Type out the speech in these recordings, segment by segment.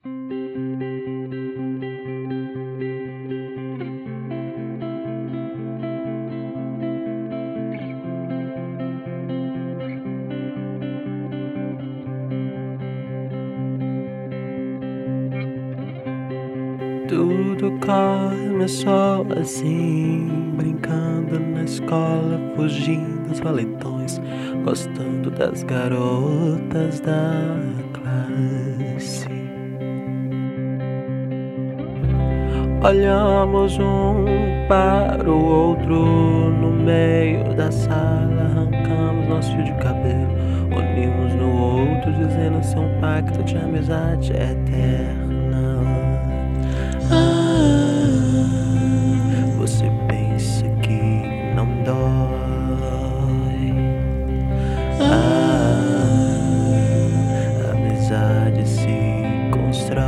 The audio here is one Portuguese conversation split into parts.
Tudo começou assim, brincando na escola, fugindo dos valetões, gostando das garotas da classe. Olhamos um para o outro no meio da sala, arrancamos nosso fio de cabelo, unimos no outro, dizendo ser um pacto de amizade eterna. Você pensa que não dói. A amizade se constrói.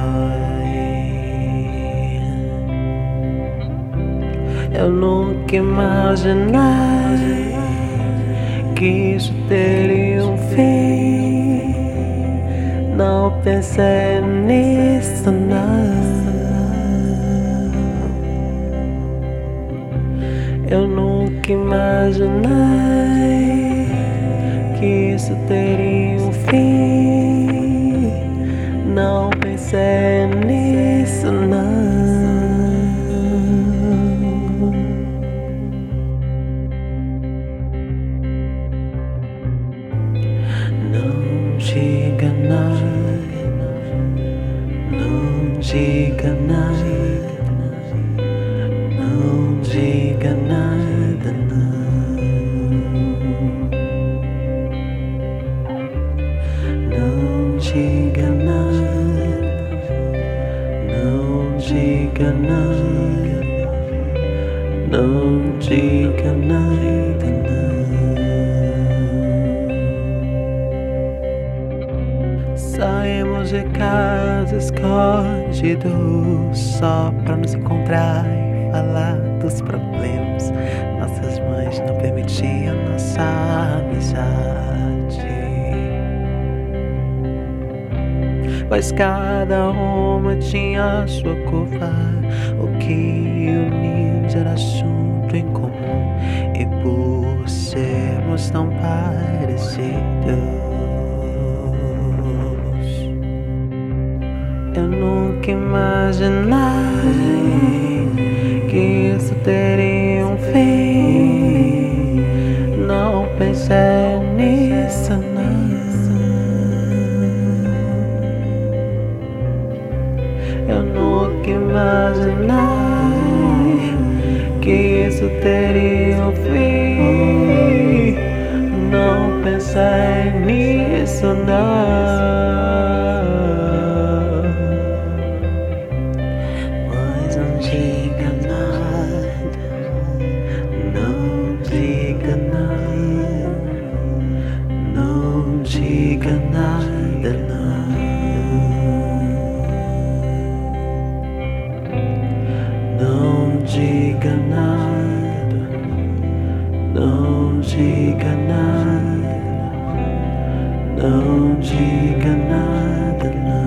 Eu nunca imaginei que isso teria um fim. Não pensei nisso, não. Eu nunca imaginei que isso teria um fim. Não pensei nisso, não. Não diga nada, não diga nada. Não diga nada, não. Não diga nada. Não diga nada. Não diga nada, não. Saímos de casa escondidos só pra nos encontrar e falar dos problemas. Nossas mães não permitiam nossa amizade, mas cada uma tinha a sua curva. O que unimos era assunto em comum, e por sermos tão parecidos, eu nunca imaginei que isso teria um fim. Não pensei nisso, não. Eu nunca imaginei que isso teria um fim. Não pensei nisso, não. Não diga nada, não diga nada, não diga nada, não. Não diga nada, não diga nada, não diga nada, não.